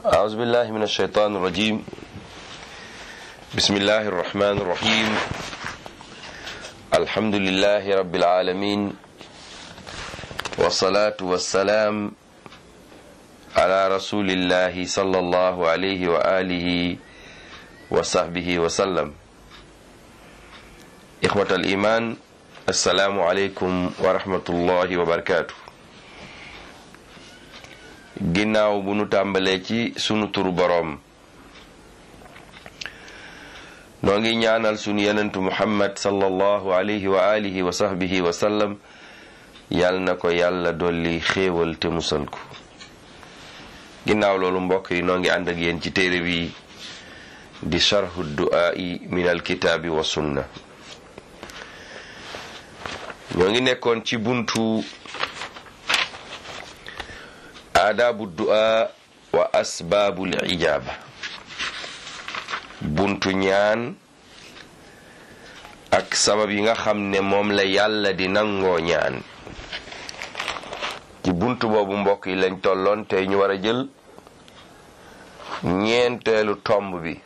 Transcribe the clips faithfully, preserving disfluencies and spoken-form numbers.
أعوذ بالله من الشيطان الرجيم بسم الله الرحمن الرحيم الحمد لله رب العالمين والصلاة والسلام على رسول الله صلى الله عليه وآله وصحبه وسلم إخوة الإيمان السلام عليكم ورحمة الله وبركاته. ginnaaw bu nu tàmbalee ci sunu turu boroom noo ngi ñaanal sunu yenentu Muhammad sallallahu alayhi wa alihi wa sahbihi wa sallam yal na ko yàlla dolli xéewal te musal ko. ginnaaw loolu mbokk yi noo ngi ànd ak yéen ci téere bi di sharhu du'aa'i min alkitaabi wa sunna. ñoo ngi nekkoon ci buntu aadaabu du'a wa asbaabul ijaaba, buntu ñaan ak sabab yi nga xam ne moom la yàlla di nangoo ñaan. ci buntu boobu mbokk yi lañ tolloon tey ñu war a jël ñeenteelu tomb bi,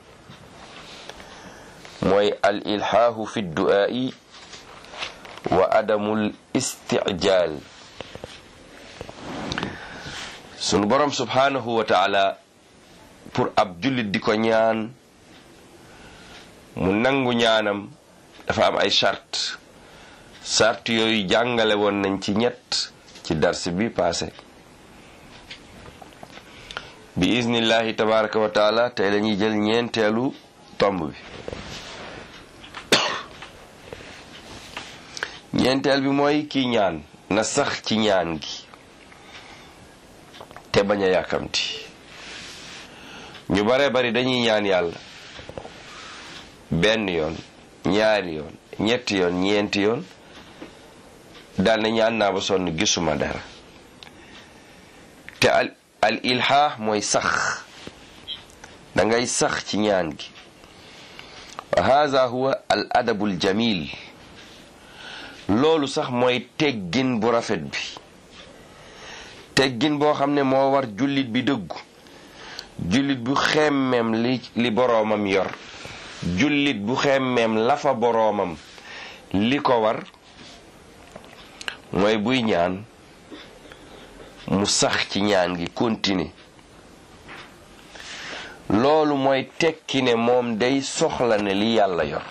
mooy al ilhaahu fi du'aa'i wa adamul istijaal. sunu borom subhanahu wa ta'ala pour ab jullit di ko ñaan mu nangu ñaanam dafa am ay charte charte yooyu jàngale woon nañ ci ñett ci dars bi passé. bi iznillahi tabaraka wa taala tey lañuy jël ñeenteelu tomb bi. ñeenteel bi mooy kii ñaan na sax ci ñaan gi te bañ a yàkkamti. ñu bare bari dañuy ñaan yàlla benn yoon, ñaari yoon, ñetti yoon, ñeenti yoon daal ne ñaan naa ba sonn gisuma dara. te al al ilhaah mooy sax, da ngay sax ci ñaan gi. wa haza huwa al adabul jamil, loolu sax mooy teggin bu rafet bi, teggin boo xam ne moo war jullit bi dëggu, jullit bu xemmeem li li boroomam yor, jullit bu xemmeem la fa boroomam li ko war, mooy buy ñaan mu sax ci ñaan gi continuer. loolu mooy tekki ne moom day soxla ne li yàlla yor.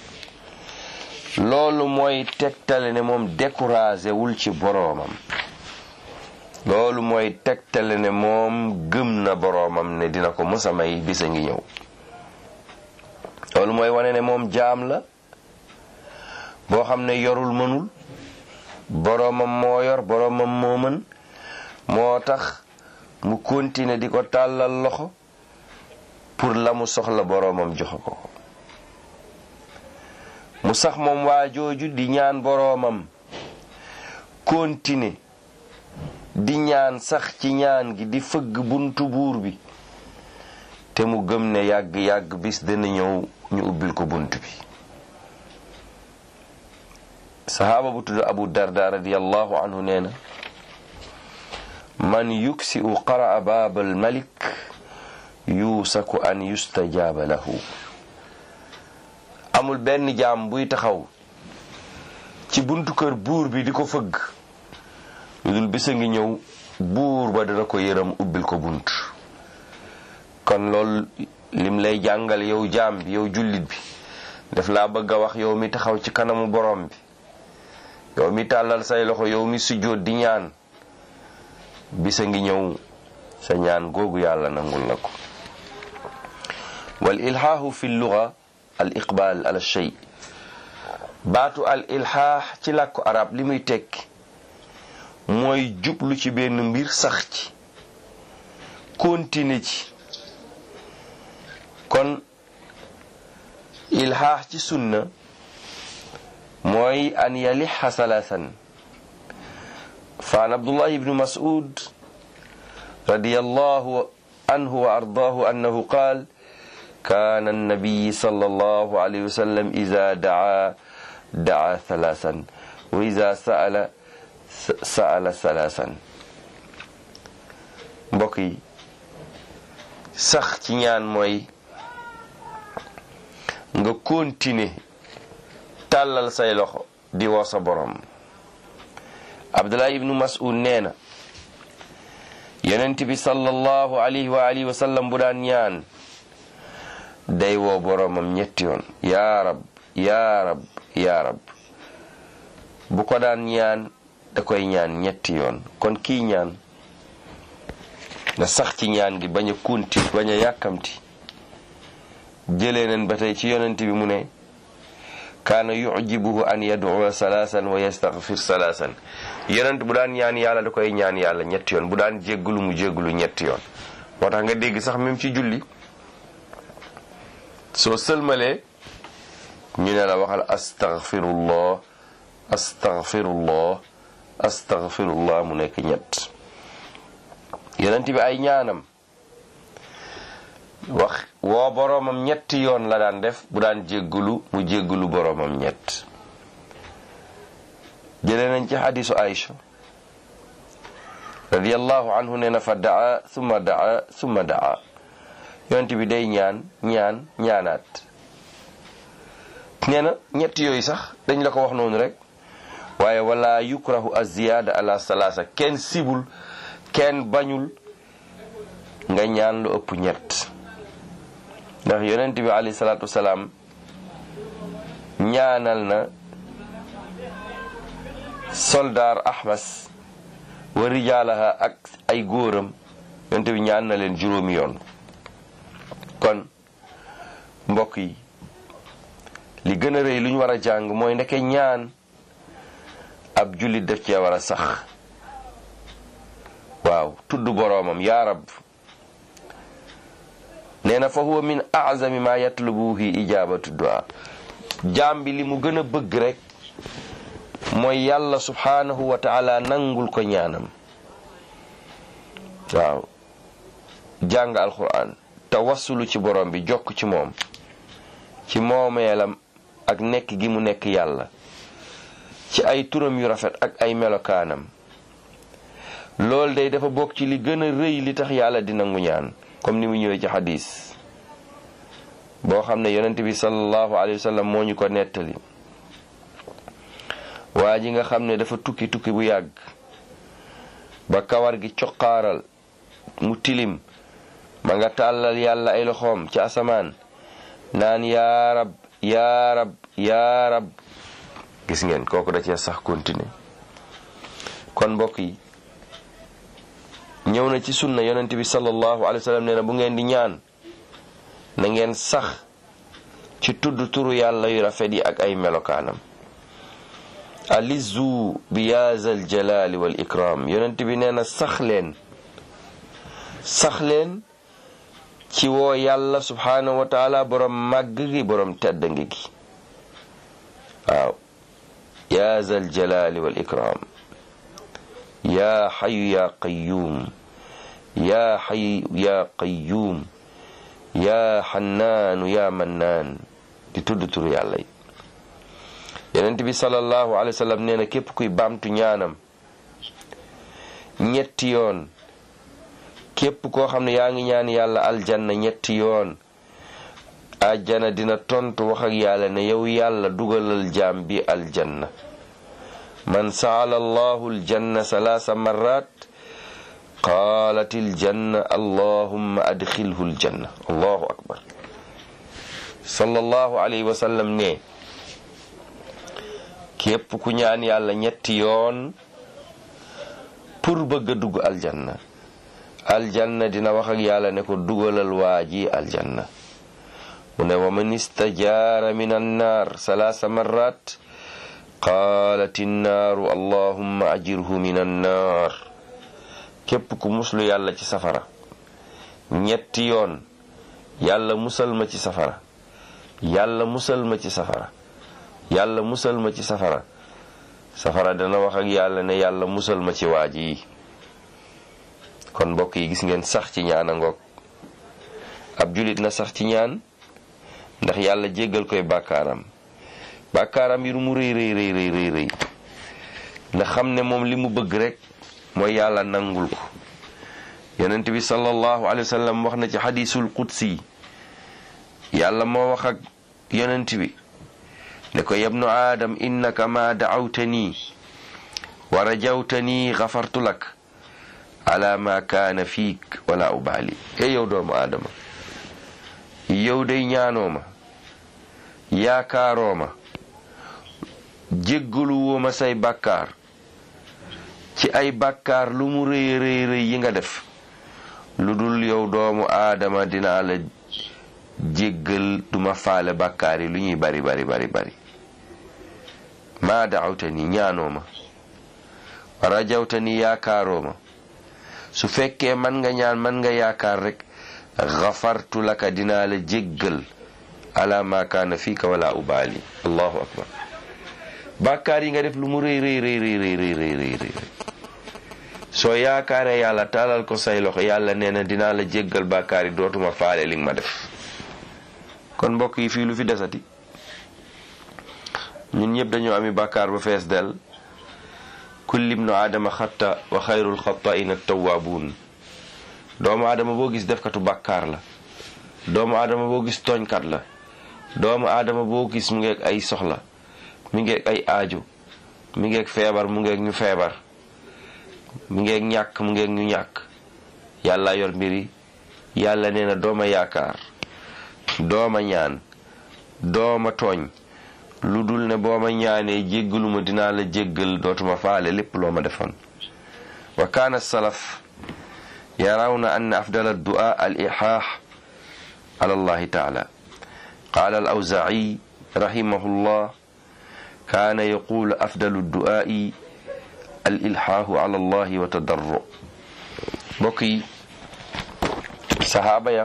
loolu mooy tegtale ne moom découragé wul ci boroomam. loolu mooy tegtale ne moom gëm na boroomam ne dina ko mësa may bisa ngi ñëw. loolu mooy wane ne moom jaam la boo xam ne yorul mënul, boroomam moo yor, boroomam moo mën. moo tax mu continuer di ko tàllal loxo pour la mu soxla boroomam joxe ko. mu sax moom waa jooju di ñaan boroomam, continuer di ñaan sax ci ñaan gi, di fëgg buntu buur bi, te mu gëm ne yàgg yàgg bis dana ñëw ñu ubbil ko bunt bi. sahaaba bu tudd Abu Darda radiyallahu anhu nee na, man yuksi u qaraa baabal malik yuusaku an yustajaaba lahu. amul benn jaam buy taxaw ci buntu kër buur bi di ko fëgg lu dul bisa ngi ñëw buur ba dana ko yërëm ubbil ko bunt. kon loolu lim lay jàngal yow jaam bi, yow jullit bi, daf laa bëgg a wax yow mi taxaw ci kanamu borom bi, yow mi tàllal say loxo, yow mi sujjóot di ñaan, bisa ngi ñëw sa ñaan googu yàlla nangul la ko. wal ilhaahu fi lugha al iqbal ala shay. baatu al ilhaah ci làkku arab li muy tekki mooy jublu ci benn mbir, sax ci, continuer ci. kon ilhaah ci sunna mooy an yaliha salaasan. fa an Abdullah ibn Mas'ud radiyallahu anhu wa ardaahu annahu qaal kaana an-nabiy sallallahu alayhi wa sallam iza daa daa thalaasan wa iza sa'ala sa'ala thalaasan. mbokk yi sax ci ñaan mooy nga continuer tàllal say loxo di woo sa borom. Abdullah ibnu Mas'ud nee na yonent bi sallallahu alayhi wa alihi wa sallam bu daan ñaan day woo boromam ñetti yoon yaa rab yaa rab yaa rab. bu ko daan ñaan da koy ñaan ñetti yoon. kon kii ñaan nga sax ci ñaan gi bañ a kunti bañ a yàkkamti. jëlee nañ ba tey ci yonent bi mu ne kaana yujibuhu an yad'uwa salaasan wa yastaghfir salaasan. yonent bu daan ñaan yàlla da koy ñaan yàlla ñetti yoon bu daan jéggulu mu jéggulu ñetti yoon. moo tax nga dégg sax même ci julli soo sëlmalee ñu ne la waxal astaghfirullah astaghfirullah astaghfirullah mu nekk ñett. yonent bi ay ñaanam wax woo boroomam ñetti yoon la daan def bu daan jéggulu mu jéggulu boroomam ñett. jëlee nañ ci xadisu Aïcha radiyallahu anhu nee na fa daa summa daa summa daa. yonent bi day ñaan ñaan ñaanaat. nee na ñett yooyu sax dañ la ko wax noonu rek waaye wala yukrahu az-ziyaada ala salaasa. kenn sibul kenn bañul nga ñaan lu ëpp ñett ndax yonent bi alayhi salaatu wasalaam ñaanal na soldaar Ahmas wa rijaalaha ak ay góoram yonent bi ñaan na leen juróomi yoon. kon mbokk yi li gën a rëy lu ñu war a jàng mooy ndeke ñaan ab jullit def cee war a sax. waaw tudd boroomam yaa rab nee na fa huwa min a'zami ma yatlubuhi ijabatu du'a. jaam bi li mu gën a bëgg rek mooy yàlla subhanahu wa ta'ala nangul ko ñaanam. waaw jàng alquran tawassulu ci borom bi jokk ci moom ci moomeelam ak nekk gi mu nekk yàlla ci ay turam yu rafet ak ay melokaanam. loolu day dafa bokk ci li gën a rëy li tax yàlla di nangu ñaan comme ni mu ñëwee ci xadis boo xam ne yonent bi sallallahu alayhi wa sallam moo ñu ko nettali. waa ji nga xam ne dafa tukki tukki bu yàgg ba kawar gi coqaaral mu tilim ma nga tàllal yàlla ay loxoom ci asamaan naan yaa rab yaa rab yaa rab. gis ngeen kooku da cee sax continuer. kon mbokk yi ñëw na ci sunna yonent bi sallallahu alayhi wa sallam nee na bu ngeen di ñaan na ngeen sax ci tudd turu yàlla yu rafet yi ak ay melokaanam. alizu bi yaazal jalali wal ikram. yonent bi nee na sax leen sax leen ci woo yàlla subhanahu wa taala borom màgg gi borom tedd ngi gi. waaw yaazal jalali wal ikram. yaa xayu yaa qayyuum yaa xayu yaa qayyuum yaa xannaanu yaa mannaan di tudd turu yàlla yi. yonent bi sallallahu alayhi wa sallam nee na képp kuy baamtu ñaanam ñetti yoon képp koo xam ne yaa ngi ñaan yàlla aljanna ñetti yoon aljanna dina tontu wax ak yàlla ne yow yàlla dugalal jaam bi aljanna. man saala allahu aljanna salaasa marrat qaalat aljanna allahumma adxilhu aljanna. allahu akbar. sallallahu alayhi wa sallam ne képp ku ñaan yàlla ñetti yoon pour bëgg a dugg aljanna aljanna dina wax ak yàlla ne ko dugalal waa ji aljanna. mu ne wa man istajaara min annaar salaasa marrat qaalat innaaru allahumma ajirhu min annaar. képp ku muslu yàlla ci safara ñetti yoon yàlla musal ma ci safara yàlla musal ma ci safara yàlla musal ma ci safara safara dana wax ak yàlla ne yàlla musal ma ci waaji yi. kon mbokk yi gis ngeen sax ci ñaan a ngoog. ab julit na sax ci ñaan ndax yàlla jéggal koy bàkkaaram bàkkaaram yi lu mu rëy rëy rëy rëy rëy ndax xam ne moom li mu bëgg rek mooy yàlla nangul ko yonent bi sallallahu alayhi wa sallam wax na ci xadiisul qudsi yàlla moo wax ak yonent bi ne ko yabnu aadam innaka ma da'awtani wa rajawtani gafartu lak ala ma kaana fiik wala ubaali e yow doomu aadama yow day ñaanoo ma yaakaaroo ma jéggalu woo ma say bàkkaar ci ay bàkkaar lu mu rëy rëy rëy yi nga def lu dul yow doomu aadama dinaa la jéggal duma faale bàkkaar yi lu ñuy bari bari bari bari maa da'awtani ñaanoo ma rajawtani yaakaaroo ma su fekkee man nga ñaan man nga yaakaar rek gafartu laka dinaa la jéggal ala ma kaana fiika wala ubaali allahu akbar bàkkaar yi nga def lu mu rëy rëy rëy rëy rëy rëy rëy soo yaakaaree yàlla taalal ko say loxo yàlla nee na dinaa la jéggal bàkkaar yi dootuma faale li nga ma def kon mbokk yi fii lu fi desati ñun ñëpp dañoo ami bàkkaar ba fees del kulli ibnu aadama xatta wa xayrul xattaa'ina tawwaabuun doomu aadama boo gis defkatu bàkkaar la doomu aadama boo gis tooñkat la doomu aadama boo gis mu ngeeg ay soxla mu ngeeg ay aajo mu ngeeg feebar mu ngeeg ñu feebar mu ngeeg ñàkk mu ngeeg ñu ñàkk yàlla yor mbiri yàlla nee na dooma yaakaar dooma ñaan dooma tooñ lu dul ne boo ma ñaanee jéggaluma dinaa la jéggal dootuma faale lépp loo ma defoon wa kaana salaf yarawna anna afdala du'a al ihaax ala allahi taala qaala al awzaa'i rahimahullah kaana yaqulu afdalu du'aa'i al ilhaahu ala allahi wa tadarru mbokk yi sahaaba ya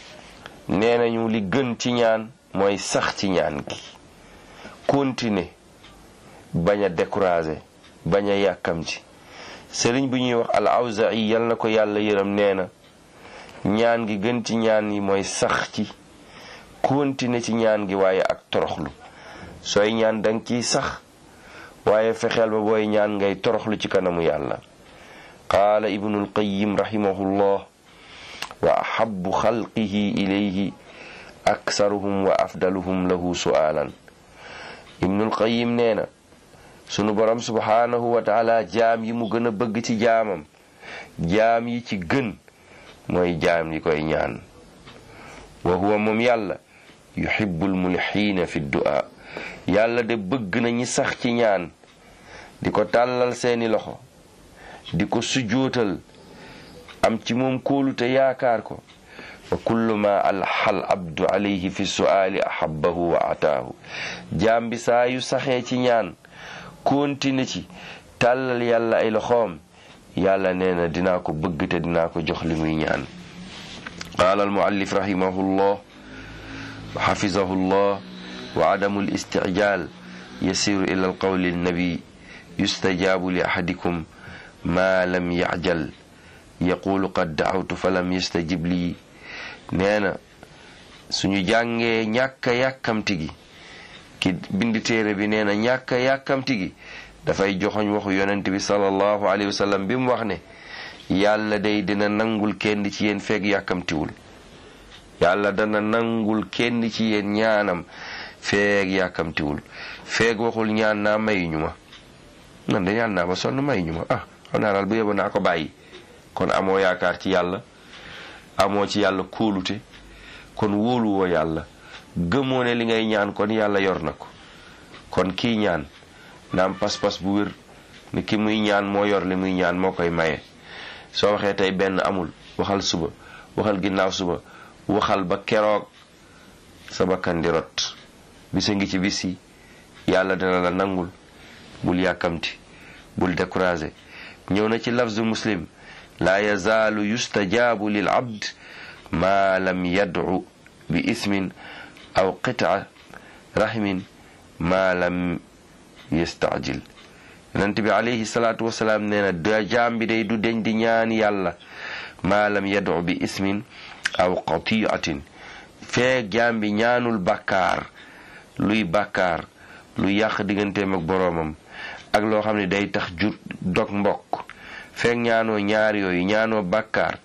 nee nañu li gën ci ñaan mooy sax ci ñaan gi continuer bañ a décourager bañ a yàkkam ci sëriñ bu ñuy wax al awzaa'i yal na ko yàlla yërëm nee na ñaan gi gën ci ñaan yi mooy sax ci continuer ci ñaan gi waaye ak toroxlu sooy ñaan danga ciy sax waaye fexeel ba booy ñaan ngay toroxlu ci kanamu yàlla qaala ibnul qayyim rahimahullah wa ahabbu xalqihi ilayhi aksaruhum wa afdaluhum lahu su'aalan ibnul qayyim nee na sunu borom subhaanahu wa taala jaam yi mu gën a bëgg ci jaamam jaam yi ci gën mooy jaam yi koy ñaan wa huwa moom yàlla yuhibbul mulhiina fi du'a yàlla de bëgg na ñi sax ci ñaan di ko tàllal seeni loxo di ko sujjóotal am ci moom kóolute yaakaar ko wa kullu ma alxal abdu alayhi fi su'aali ahabbahu wa ataahu jaam bi saa yu saxee ci ñaan kontine ci tàllal yàlla ay loxoom yàlla nee na dinaa ko bëgg te dinaa ko jox li muy ñaan qaala almuallif rahimahullah wa xafizahullah wa adamu alistijaal yasiru ila alqawli annabi yustajaabu li ahadikum ma lam yacjal yaqulu qad dacawtu fa lam yastajib lii nee na suñu jàngee ñàkk a yàkkamti gi ki bindi téere bi nee na ñàkk a yàkkamti gi dafay joxoñ waxu yonent bi sallallahu alayhi wa sallam bi mu wax ne yàlla day dina nangul kenn ci yéen feeg yàkkamtiwul yàlla dana nangul kenn ci yéen ñaanam feeg yàkkamtiwul feeg waxul ñaan naa mayuñu ma man de ñaan naa ba sonn mayuñu ma ah xam naa daal bu yeboo naa ko bàyyi kon amoo yaakaar ci yàlla amoo ci yàlla kóolute kon wóoluwoo yàlla gëmoo ne li ngay ñaan kon yàlla yor na ko kon kii ñaan naam pas-pas bu wér ni ki muy ñaan moo yor li muy ñaan moo koy maye soo waxee tey benn amul waxal suba waxal ginnaaw suba waxal ba keroog sa bakkan di rot bisa ngi ci bis yi yàlla dina la nangul bul yàkkamti bul découragé ñëw na ci lafzu muslim laa yazaalu yustajaabu lil abd ma lam yad'u bi ismin aw qita rahimin ma lam yastajil yonent bi alayhi salaatu wasalaam nee na da jaam bi day du deñ di ñaan yàlla ma lam yad'u bi ismin aw qati'atin fee jaam bi ñaanul bàkkaar luy bàkkaar luy yàq digganteem ak boroomam ak loo xam ne day tax jur dog mbokk feek ñaanoo ñaar yooyu ñaanoo bàkkaar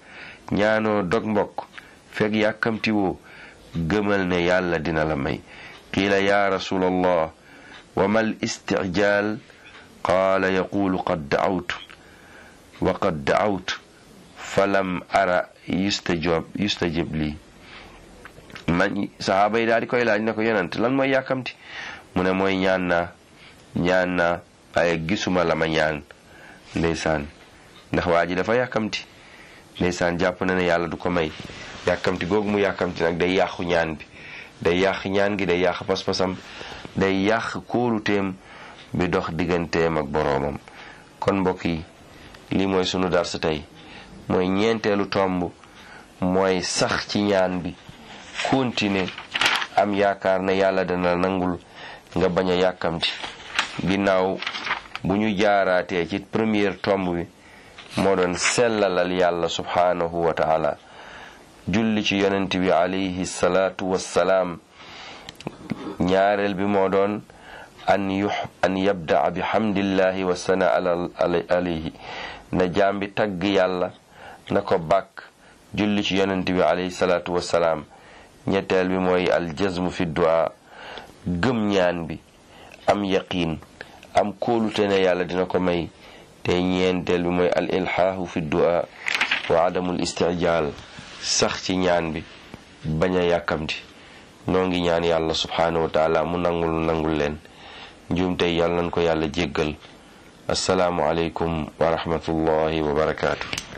ñaanoo dog mbokk fekk yàkkamti woo gëmal ne yàlla dina la may. qiila ya rasulallah wa mal istijaal qaala yaqulu qad da'awtu wa qad da'awtu falam ara yustajab yustajib lii. man saxaaba yi daal di koy laaj ne ko yonent lan mooy yàkkamti mu ne mooy ñaan naa ñaan naa waaye gisuma la ma ñaan. ndeysaan ndax waa ji dafa yàkkamti ndeysaan jàpp na ne yàlla du ko may. yàkkamti googu mu yàkkamti nag day yàqu ñaan bi day yàq ñaan gi day yàq pas-pasam day yàq kóoluteem bi dox digganteem ak boroomam. kon mbokk yi lii mooy sunu dars tey mooy ñeenteelu tomb mooy sax ci ñaan bi continuer am yaakaar ne yàlla dana nangul nga bañ a yàkkamti. ginnaaw bu ñu jaaraatee ci première tomb bi moo doon sellalal yàlla subhanahu wa ta'ala julli ci yonent bi alayhi salaatu wassalaam. ñaareel bi moo doon an yux an yabdaa bi hamdillahi wa sana alayhi na jaam bi tagg yàlla na ko bàkk julli ci yonent bi alayhi salaatu wassalaam. ñetteel bi mooy aljazmu fi du'a gëm ñaan bi am yaqiin am kóolute ne yàlla dina ko may. te ñeenteel bi mooy al ilhaahu fi du'a wa adamul istijaal sax ci ñaan bi bañ a yàkkamti. noo ngi ñaan yàlla subhanahu wa taala mu nangul nangul leen njuum tey yàlla nañ ko yàlla jéggal. assalaamu aleykum wa rahmatullahi wa barakaatu.